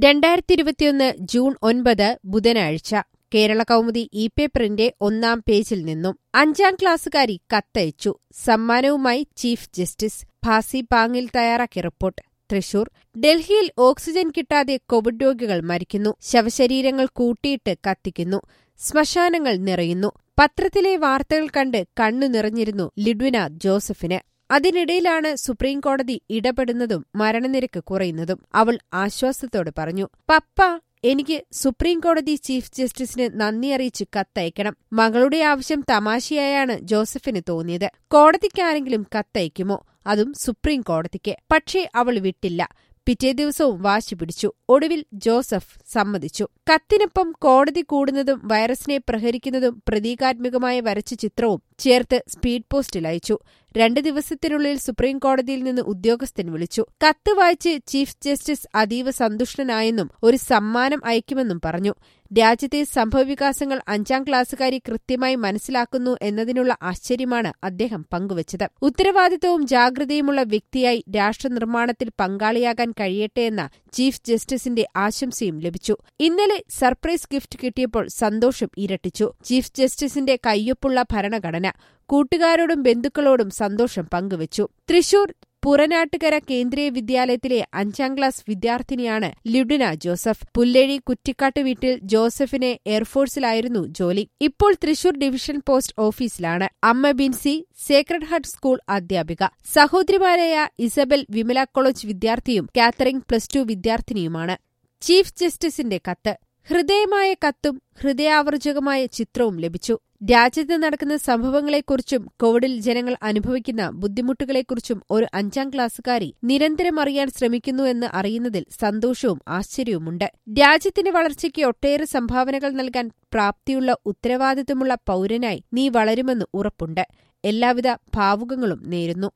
2021 June 9 ബുധനാഴ്ച കേരളകൗമുദി ഇ-പേപ്പറിന്റെ ഒന്നാം പേജിൽ നിന്നും 5ാം ക്ലാസ്സുകാരി കത്തയച്ചു. സമ്മാനവുമായി ചീഫ് ജസ്റ്റിസ്. ഭാസി പാങ്ങിൽ തയ്യാറാക്കിയ റിപ്പോർട്ട്. തൃശൂർ. ഡൽഹിയിൽ ഓക്സിജൻ കിട്ടാതെ കോവിഡ് രോഗികൾ മരിക്കുന്നു. ശവശരീരങ്ങൾ കൂട്ടിയിട്ട് കത്തിക്കുന്നു. ശ്മശാനങ്ങൾ നിറയുന്നു. പത്രത്തിലെ വാർത്തകൾ കണ്ട് കണ്ണു നിറഞ്ഞിരുന്നു ലിഡ്വിന ജോസഫിന്. അതിനിടയിലാണ് സുപ്രീംകോടതി ഇടപെടുന്നതും മരണനിരക്ക് കുറയുന്നതും. അവൾ ആശ്വാസത്തോടെ പറഞ്ഞു, പപ്പ, എനിക്ക് സുപ്രീംകോടതി ചീഫ് ജസ്റ്റിസിന് നന്ദി അറിയിച്ച് കത്തയക്കണം. മകളുടെ ആവശ്യം തമാശയായാണ് ജോസഫിന് തോന്നിയത്. കോടതിക്കാരെങ്കിലും കത്തയക്കുമോ? അതും സുപ്രീംകോടതിക്ക്. പക്ഷേ അവൾ വിട്ടില്ല. പിറ്റേ ദിവസവും വാശി പിടിച്ചു. ഒടുവിൽ ജോസഫ് സമ്മതിച്ചു. കത്തിനൊപ്പം കോടതി കൂടുന്നതും വൈറസിനെ പ്രഹരിക്കുന്നതും പ്രതീകാത്മകമായി വരച്ച ചിത്രവും ചേർത്ത് സ്പീഡ് പോസ്റ്റിൽ അയച്ചു. 2 ദിവസത്തിനുള്ളിൽ സുപ്രീംകോടതിയിൽ നിന്ന് ഉദ്യോഗസ്ഥൻ വിളിച്ചു. കത്ത് വായിച്ച് ചീഫ് ജസ്റ്റിസ് അതീവ സന്തുഷ്ടനായെന്നും ഒരു സമ്മാനം അയക്കുമെന്നും പറഞ്ഞു. രാജ്യത്തെ സംഭവവികാസങ്ങൾ 5ാം ക്ലാസ്സുകാരി കൃത്യമായി മനസ്സിലാക്കുന്നു എന്നതിനുള്ള ആശ്ചര്യമാണ് അദ്ദേഹം പങ്കുവച്ചത്. ഉത്തരവാദിത്വവും ജാഗ്രതയുമുള്ള വ്യക്തിയായി രാഷ്ട്രനിർമ്മാണത്തിൽ പങ്കാളിയാകാൻ കഴിയട്ടെയെന്ന ചീഫ് ജസ്റ്റിസിന്റെ ആശംസയും ലഭിച്ചു. ഇന്നലെ സർപ്രൈസ് ഗിഫ്റ്റ് കിട്ടിയപ്പോൾ സന്തോഷം ഇരട്ടിച്ചു. ചീഫ് ജസ്റ്റിസിന്റെ കയ്യൊപ്പുള്ള ഭരണഘടന. കൂട്ടുകാരോടും ബന്ധുക്കളോടും സന്തോഷം പങ്കുവച്ചു. തൃശൂർ പുറനാട്ടുകര കേന്ദ്രീയ വിദ്യാലയത്തിലെ 5ാം ക്ലാസ് വിദ്യാർത്ഥിനിയാണ് ലിഡ്വിന ജോസഫ്. പുല്ലേഴി കുറ്റിക്കാട്ട് വീട്ടിൽ ജോസഫിന് എയർഫോഴ്സിലായിരുന്നു ജോലി. ഇപ്പോൾ തൃശൂർ ഡിവിഷൻ പോസ്റ്റ് ഓഫീസിലാണ്. അമ്മ ബിൻസി സേക്രഡ് ഹാർട്ട് സ്കൂൾ അധ്യാപിക. സഹോദരിമാരായ ഇസബൽ വിമല കോളേജ് വിദ്യാർത്ഥിയും കാത്തറിൻ +2 വിദ്യാർത്ഥിനിയുമാണ്. ചീഫ് ജസ്റ്റിസിന്റെ കത്ത്. ഹൃദയമായ കത്തും ഹൃദയാവർജകമായ ചിത്രവും ലഭിച്ചു. രാജ്യത്ത് നടക്കുന്ന സംഭവങ്ങളെക്കുറിച്ചും കോവിഡിൽ ജനങ്ങൾ അനുഭവിക്കുന്ന ബുദ്ധിമുട്ടുകളെക്കുറിച്ചും ഒരു 5ാം ക്ലാസ്സുകാരി നിരന്തരം അറിയാൻ ശ്രമിക്കുന്നുവെന്ന് അറിയുന്നതിൽ സന്തോഷവും ആശ്ചര്യവുമുണ്ട്. രാജ്യത്തിന്റെ വളർച്ചയ്ക്ക് ഒട്ടേറെ സംഭാവനകൾ നൽകാൻ പ്രാപ്തിയുള്ള ഉത്തരവാദിത്തമുള്ള പൗരനായി നീ വളരുമെന്ന് ഉറപ്പുണ്ട്. എല്ലാവിധ ഭാവുകങ്ങളും നേരുന്നു.